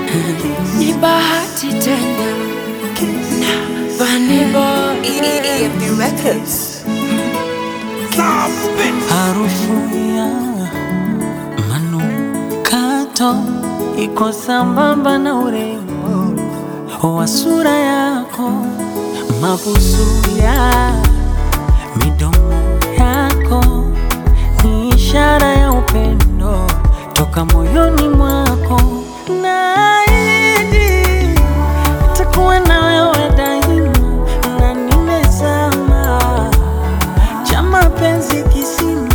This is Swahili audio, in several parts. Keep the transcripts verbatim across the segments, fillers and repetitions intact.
Ni bahati tena na Vanny Boy E F D Records. Harufu ya manukato iko sambamba na urembo wa sura yako, mabusu ya midomo yako ni ishara ya upendo toka moyoni mwako. Naahidi nitakuwa na wewe daima, na nimezama cha mapenzi kisima.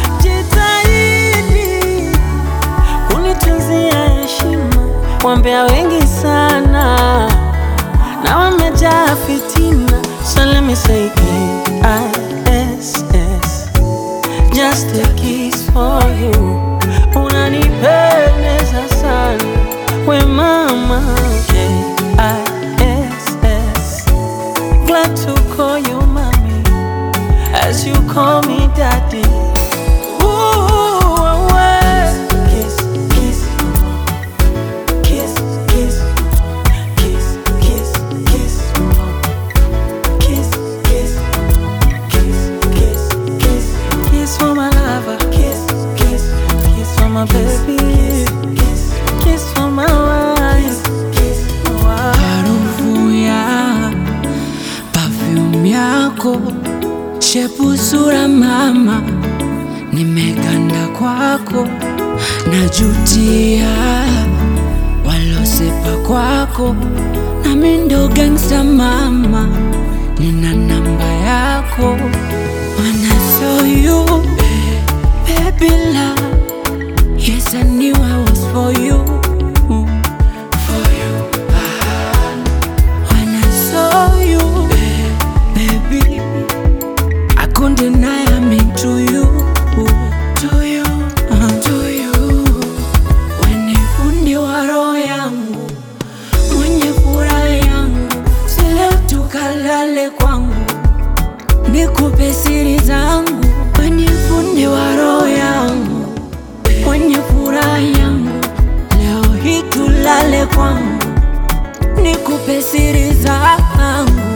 Jitahidi unitunzia heshima, wambea wengi sana na wamejaa fitina. So let me say K I S S, just a kiss for you. Unanipendeza sana we mama. K I S S, glad to call you mommy as you call me daddy. Ooh, away. Kiss, kiss, kiss, kiss, kiss, kiss, kiss, kiss, kiss, kiss, kiss, kiss, kiss for my lover. Kiss, kiss, kiss for my baby. Kiss, kiss for my wife. Kiss, wow. Harufu ya perfume yako, shepu sura mama, nimeganda kwako, najutia walosepa kwako, nami ndo gangsta mama, nina namba yako. When I saw you, baby love, yes I knew I was for you, for you. When I saw you, baby, I couldn't deny I'm into you, to you, uh, to you. When you fundi wa roho yangu, mwenye furaha yangu, sile tukalale kwangu, nikupe siri zangu. When you fundi wa roho yangu, mwenye furaha yangu, leo hii tulale kwangu, nikupe siri zangu.